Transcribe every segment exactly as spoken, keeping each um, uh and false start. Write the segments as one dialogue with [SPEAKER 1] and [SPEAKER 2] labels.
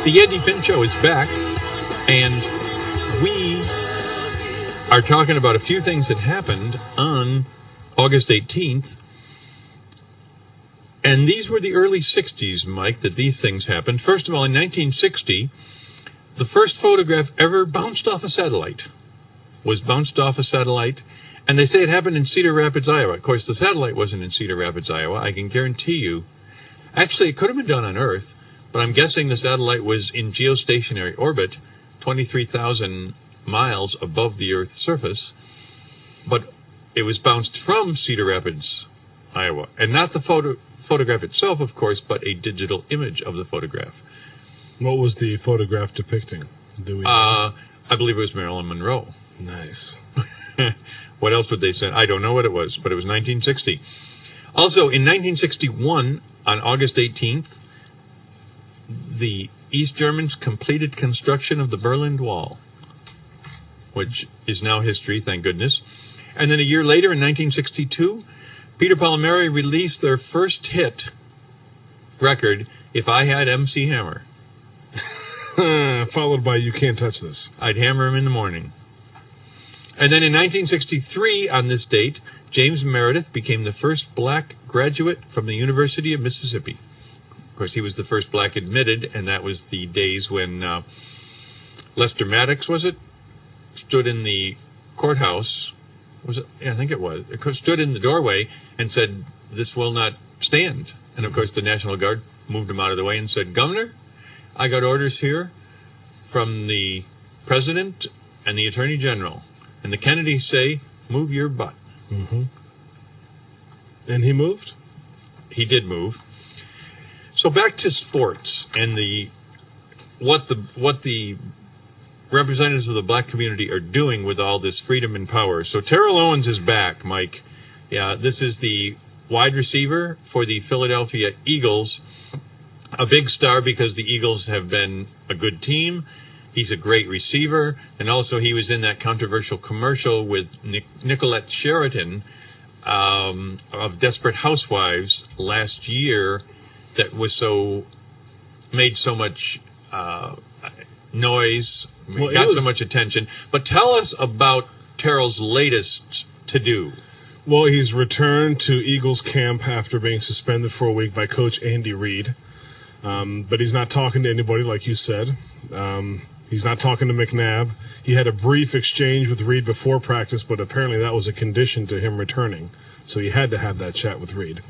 [SPEAKER 1] The Andy Finn Show is back, and we are talking about a few things that happened on August eighteenth. And these were the early sixties, Mike, that these things happened. First of all, in nineteen sixty, the first photograph ever bounced off a satellite was bounced off a satellite. And they say it happened in Cedar Rapids, Iowa. Of course, the satellite wasn't in Cedar Rapids, Iowa. I can guarantee you. Actually, it could have been done on Earth, but I'm guessing the satellite was in geostationary orbit, twenty-three thousand miles above the Earth's surface. But it was bounced from Cedar Rapids, Iowa. And not the photo photograph itself, of course, but a digital image of the photograph.
[SPEAKER 2] What was the photograph depicting? Do we know?
[SPEAKER 1] Uh, I believe it was Marilyn Monroe.
[SPEAKER 2] Nice.
[SPEAKER 1] What else would they say? I don't know what it was, but it was nineteen sixty. Also, in nineteen sixty-one, on August eighteenth, the East Germans completed construction of the Berlin Wall, which is now history, thank goodness. And then a year later, in nineteen sixty-two, Peter, Paul, and Mary released their first hit record, If I Had M C Hammer.
[SPEAKER 2] Followed by You Can't Touch This.
[SPEAKER 1] I'd hammer him in the morning. And then in nineteen sixty-three, on this date, James Meredith became the first black graduate from the University of Mississippi. Of course, he was the first black admitted, and that was the days when uh, Lester Maddox, was it, stood in the courthouse. Was it? Yeah, I think it was. It stood in the doorway and said, "This will not stand." And, of course, the National Guard moved him out of the way and said, "Governor, I got orders here from the President and the Attorney General. And the Kennedys say, move your butt."
[SPEAKER 2] Mm-hmm. And he moved?
[SPEAKER 1] He did move. So back to sports and the what the what the representatives of the black community are doing with all this freedom and power. So Terrell Owens is back, Mike. Yeah, this is the wide receiver for the Philadelphia Eagles. A big star because the Eagles have been a good team. He's a great receiver, and also he was in that controversial commercial with Nic- Nicolette Sheridan um, of Desperate Housewives last year that was so made so much uh, noise,
[SPEAKER 2] well,
[SPEAKER 1] got
[SPEAKER 2] was,
[SPEAKER 1] so much attention. But tell us about Terrell's latest to-do.
[SPEAKER 2] Well, he's returned to Eagles camp after being suspended for a week by Coach Andy Reid. Um, but he's not talking to anybody, like you said. Um, he's not talking to McNabb. He had a brief exchange with Reid before practice, but apparently that was a condition to him returning. So he had to have that chat with Reid.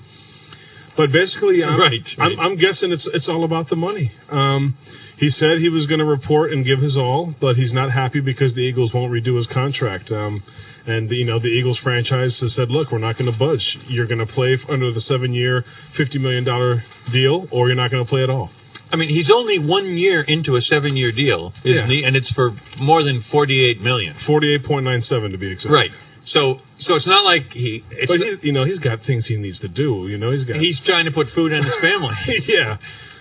[SPEAKER 2] But basically, I'm,
[SPEAKER 1] right, right.
[SPEAKER 2] I'm, I'm guessing it's it's all about the money. Um, he said he was going to report and give his all, but he's not happy because the Eagles won't redo his contract. Um, and, you know, the Eagles franchise has said, look, we're not going to budge. You're going to play under the seven-year, fifty million dollars deal, or you're not going to play at all.
[SPEAKER 1] I mean, he's only one year into a seven-year deal, isn't
[SPEAKER 2] Yeah.
[SPEAKER 1] he? And it's for more than forty-eight million dollars.
[SPEAKER 2] forty-eight point nine seven to be exact.
[SPEAKER 1] Right. So, so it's not like he. It's
[SPEAKER 2] But
[SPEAKER 1] not,
[SPEAKER 2] he's, you know, he's got things he needs to do. You know, he's got.
[SPEAKER 1] he's trying to put food on his family.
[SPEAKER 2] yeah,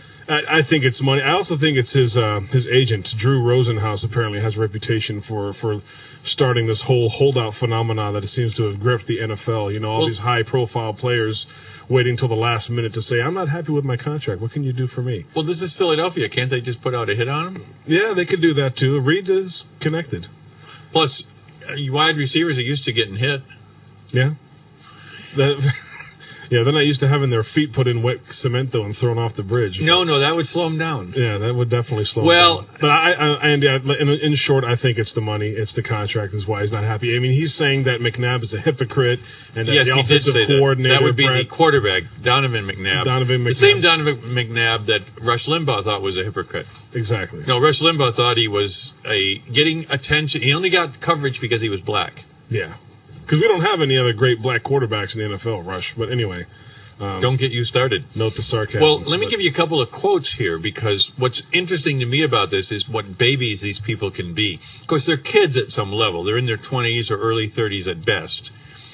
[SPEAKER 2] I, I think it's money. I also think it's his uh, his agent, Drew Rosenhaus. Apparently, has a reputation for for starting this whole holdout phenomenon that seems to have gripped the N F L. You know, all
[SPEAKER 1] Well,
[SPEAKER 2] these high profile players waiting till the last minute to say, "I'm not happy with my contract. What can you do for me?"
[SPEAKER 1] Well, this is Philadelphia. Can't they just put out a hit on him?
[SPEAKER 2] Yeah, they could do that too. Reid is connected.
[SPEAKER 1] Plus, uh, wide receivers are used to getting hit.
[SPEAKER 2] Yeah. That, yeah, they're not used to having their feet put in wet cement, though, and thrown off the bridge.
[SPEAKER 1] No, no, that would slow him down.
[SPEAKER 2] Yeah, that would definitely slow
[SPEAKER 1] Well,
[SPEAKER 2] him down. But I, I, and yeah, in, in short, I think it's the money, it's the contract is why he's not happy. I mean, he's saying that McNabb is a hypocrite, and that
[SPEAKER 1] Yes,
[SPEAKER 2] the
[SPEAKER 1] he did
[SPEAKER 2] offensive
[SPEAKER 1] say that.
[SPEAKER 2] coordinator.
[SPEAKER 1] That would be
[SPEAKER 2] Brett,
[SPEAKER 1] the quarterback, Donovan McNabb.
[SPEAKER 2] Donovan
[SPEAKER 1] The
[SPEAKER 2] McNabb.
[SPEAKER 1] same Donovan McNabb that Rush Limbaugh thought was a hypocrite.
[SPEAKER 2] Exactly.
[SPEAKER 1] No, Rush Limbaugh thought he was a getting attention. He only got coverage because he was black.
[SPEAKER 2] Yeah. Because we don't have any other great black quarterbacks in the N F L, Rush. But anyway. Um,
[SPEAKER 1] Don't get you started.
[SPEAKER 2] Note the sarcasm.
[SPEAKER 1] Well, let me
[SPEAKER 2] but,
[SPEAKER 1] give you a couple of quotes here, because what's interesting to me about this is what babies these people can be. Of course, they're kids at some level. They're in their twenties or early thirties at best.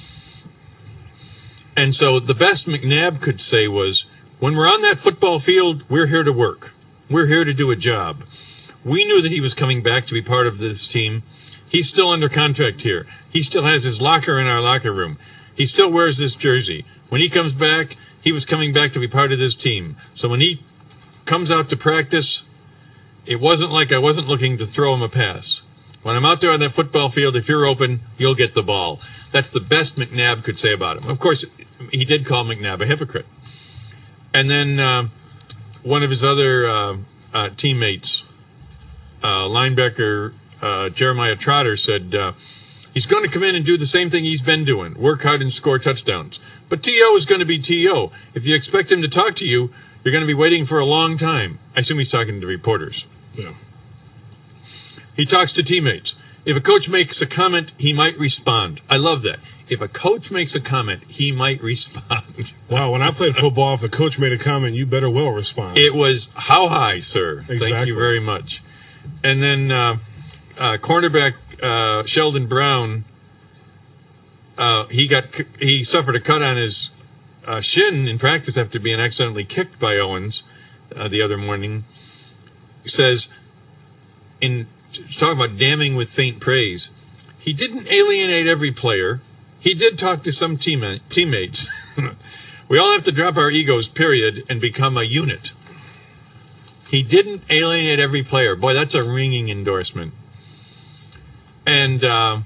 [SPEAKER 1] And so the best McNabb could say was, when we're on that football field, we're here to work. We're here to do a job. We knew that he was coming back to be part of this team. He's still under contract here. He still has his locker in our locker room. He still wears this jersey. When he comes back, he was coming back to be part of this team. So when he comes out to practice, it wasn't like I wasn't looking to throw him a pass. When I'm out there on that football field, if you're open, you'll get the ball. That's the best McNabb could say about him. Of course, he did call McNabb a hypocrite. And then uh, one of his other uh, uh, teammates, uh, linebacker uh, Jeremiah Trotter, said uh, he's going to come in and do the same thing he's been doing, work hard and score touchdowns. But T O is going to be T O. If you expect him to talk to you, you're going to be waiting for a long time. I assume he's talking to reporters.
[SPEAKER 2] Yeah.
[SPEAKER 1] He talks to teammates. If a coach makes a comment, he might respond. I love that. If a coach makes a comment, he might respond.
[SPEAKER 2] Wow, when I played football, if a coach made a comment, you better well respond.
[SPEAKER 1] It was, how high, sir?
[SPEAKER 2] Exactly.
[SPEAKER 1] Thank you very much. And then uh, uh, cornerback uh, Sheldon Brown, uh, he got he suffered a cut on his uh, shin in practice after being accidentally kicked by Owens uh, the other morning. He says, in talking about damning with faint praise, he didn't alienate every player. He did talk to some team- teammates. We all have to drop our egos, period, and become a unit. He didn't alienate every player. Boy, that's a ringing endorsement. And uh,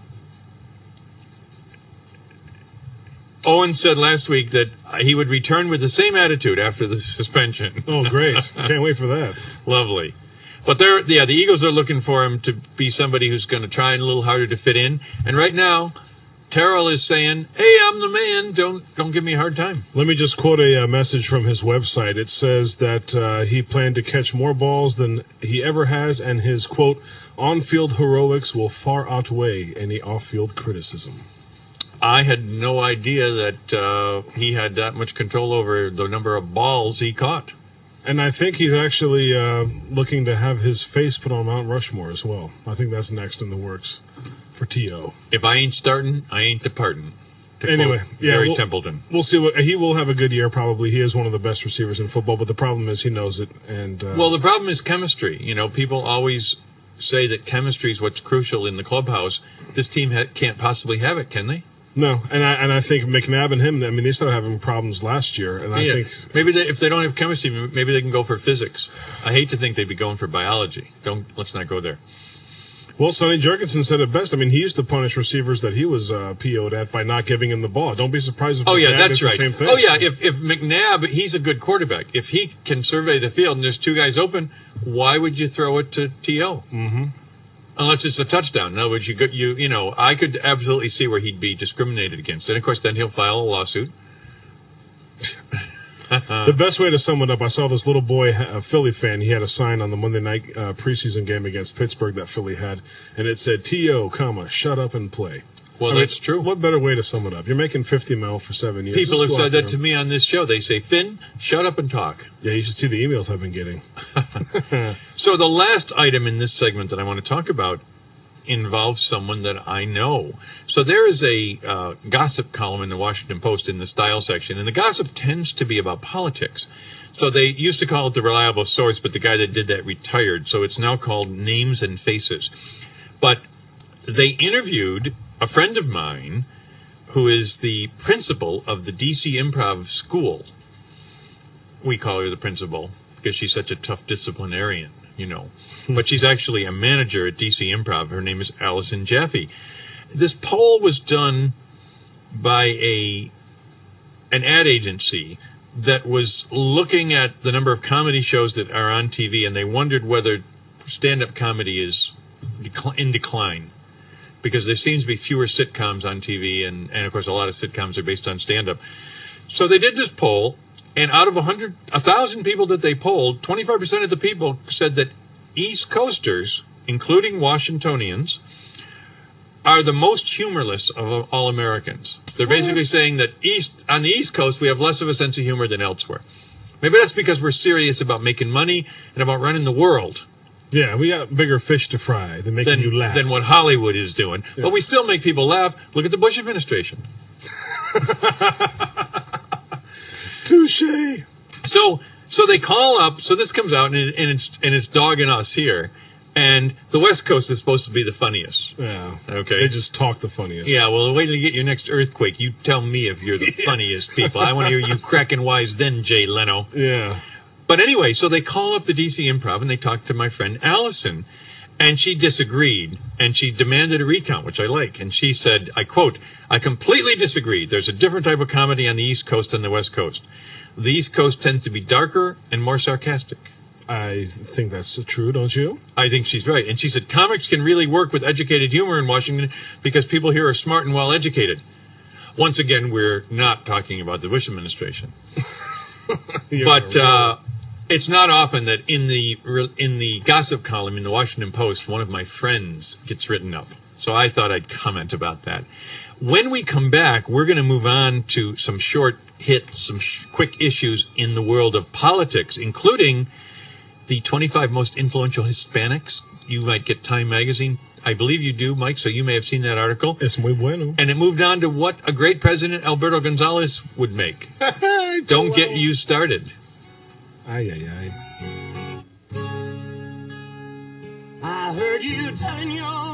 [SPEAKER 1] Owen said last week that he would return with the same attitude after the suspension.
[SPEAKER 2] Oh, great. Can't wait for that.
[SPEAKER 1] Lovely. But they're, yeah, the Eagles are looking for him to be somebody who's going to try a little harder to fit in. And right now, Terrell is saying, "Hey, I'm the man. Don't don't give me a hard time."
[SPEAKER 2] Let me just quote a, uh message from his website. It says that uh, he planned to catch more balls than he ever has, and his, quote, on-field heroics will far outweigh any off-field criticism.
[SPEAKER 1] I had no idea that uh, he had that much control over the number of balls he caught.
[SPEAKER 2] And I think he's actually uh, looking to have his face put on Mount Rushmore as well. I think that's next in the works for T O.
[SPEAKER 1] If I ain't starting, I ain't departing. To
[SPEAKER 2] Anyway,
[SPEAKER 1] quote
[SPEAKER 2] yeah,
[SPEAKER 1] Gary
[SPEAKER 2] we'll,
[SPEAKER 1] Templeton.
[SPEAKER 2] We'll see. What, he will have a good year probably. He is one of the best receivers in football, but the problem is he knows it. And uh,
[SPEAKER 1] Well, the problem is chemistry. You know, people always say that chemistry is what's crucial in the clubhouse. This team ha- can't possibly have it, can they?
[SPEAKER 2] no, and I and I think McNabb and him. I mean, they started having problems last year, and I
[SPEAKER 1] Yeah.
[SPEAKER 2] think
[SPEAKER 1] Maybe they, if they don't have chemistry, maybe they can go for physics. I hate to think they'd be going for biology. Don't let's not go there.
[SPEAKER 2] Well, Sonny Jurgensen said it best. I mean, he used to punish receivers that he was uh, P O'd at by not giving him the ball. Don't be surprised if
[SPEAKER 1] Oh yeah,
[SPEAKER 2] McNabb
[SPEAKER 1] that's
[SPEAKER 2] does
[SPEAKER 1] right.
[SPEAKER 2] the same thing.
[SPEAKER 1] Oh yeah, if if McNabb, he's a good quarterback. If he can survey the field and there's two guys open, why would you throw it to T O? Mm-hmm. Unless it's a touchdown. In other words, you go, you you know, I could absolutely see where he'd be discriminated against, and of course, then he'll file a lawsuit.
[SPEAKER 2] The best way to sum it up, I saw this little boy, a Philly fan. He had a sign on the Monday night uh, preseason game against Pittsburgh that Philly had, and it said T O, comma, shut up and play.
[SPEAKER 1] Well,
[SPEAKER 2] I mean,
[SPEAKER 1] that's true.
[SPEAKER 2] What better way to sum it up? You're making fifty mil for seven years.
[SPEAKER 1] People have
[SPEAKER 2] Just go
[SPEAKER 1] said
[SPEAKER 2] out there
[SPEAKER 1] that to
[SPEAKER 2] and-
[SPEAKER 1] me on this show. They say, "Finn, shut up and talk."
[SPEAKER 2] Yeah, you should see the emails I've been getting.
[SPEAKER 1] So the last item in this segment that I want to talk about involves someone that I know. So there is a uh, gossip column in the Washington Post in the style section, and the gossip tends to be about politics. So they used to call it the reliable source, but the guy that did that retired, so it's now called Names and Faces. But they interviewed a friend of mine who is the principal of the D C Improv School. We call her the principal because she's such a tough disciplinarian, you know. But she's actually a manager at D C Improv. Her name is Allison Jaffe. This poll was done by a an ad agency that was looking at the number of comedy shows that are on T V, and they wondered whether stand-up comedy is decl- in decline. Because there seems to be fewer sitcoms on T V, and, and of course a lot of sitcoms are based on stand-up. So they did this poll, and out of a hundred, a thousand people that they polled, twenty-five percent of the people said that East Coasters, including Washingtonians, are the most humorless of all Americans. They're basically saying that east on the East Coast we have less of a sense of humor than elsewhere. Maybe that's because we're serious about making money and about running the world.
[SPEAKER 2] Yeah, we got bigger fish to fry than making
[SPEAKER 1] Than,
[SPEAKER 2] you laugh.
[SPEAKER 1] than what Hollywood is doing.
[SPEAKER 2] Yeah.
[SPEAKER 1] But we still make people laugh. Look at the Bush administration.
[SPEAKER 2] Touche.
[SPEAKER 1] So so they call up. So this comes out, and, it, and it's and it's dogging us here. And the West Coast is supposed to be the funniest.
[SPEAKER 2] Yeah.
[SPEAKER 1] Okay.
[SPEAKER 2] They just talk the funniest.
[SPEAKER 1] Yeah, well, wait till you get your next earthquake. You tell me if you're the funniest people. I want to hear you cracking wise then, Jay Leno.
[SPEAKER 2] Yeah.
[SPEAKER 1] But anyway, so they call up the D C Improv and they talk to my friend Allison. And she disagreed, and she demanded a recount, which I like. And she said, I quote, I completely disagree. There's a different type of comedy on the East Coast than the West Coast. The East Coast tends to be darker and more sarcastic.
[SPEAKER 2] I think that's true, don't you?
[SPEAKER 1] I think she's right. And she said, comics can really work with educated humor in Washington because people here are smart and well-educated. Once again, we're not talking about the Bush administration.
[SPEAKER 2] Yeah,
[SPEAKER 1] but
[SPEAKER 2] really.
[SPEAKER 1] uh, it's not often that in the in the gossip column in the Washington Post, one of my friends gets written up. So I thought I'd comment about that. When we come back, we're going to move on to some short hits, some sh- quick issues in the world of politics, including the twenty-five most influential Hispanics. You might get Time magazine. I believe you do, Mike, so you may have seen that article.
[SPEAKER 2] Es muy bueno.
[SPEAKER 1] And it moved on to what a great president Alberto Gonzalez would make. Don't get you started.
[SPEAKER 2] Ay, ay, ay.
[SPEAKER 3] I heard you telling your